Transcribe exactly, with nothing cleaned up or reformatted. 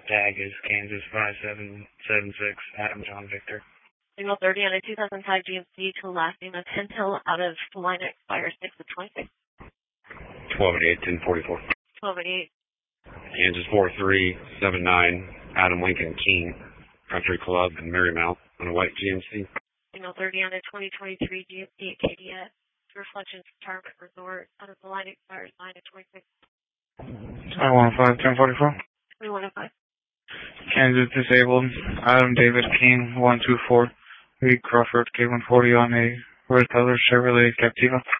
Tag is Kansas five seven seven six, Adam John Victor. Signal thirty on a two thousand five G M C to last name of ten Hill out of Salina, expires six of twenty-six. twelve eighty-eight, ten forty-four. twelve eighty-eight. Kansas four three seven nine, Adam Lincoln King, Country Club in Marymount on a white G M C. Signal thirty on a twenty twenty-three G M C at K D S. Reflections Retirement Resort out of Salina, expires nine of twenty-six. I one five, ten forty-four. twenty-one oh five. Kansas disabled, Adam David King, one two four, Reed Crawford, K one forty on a red color Chevrolet Captiva.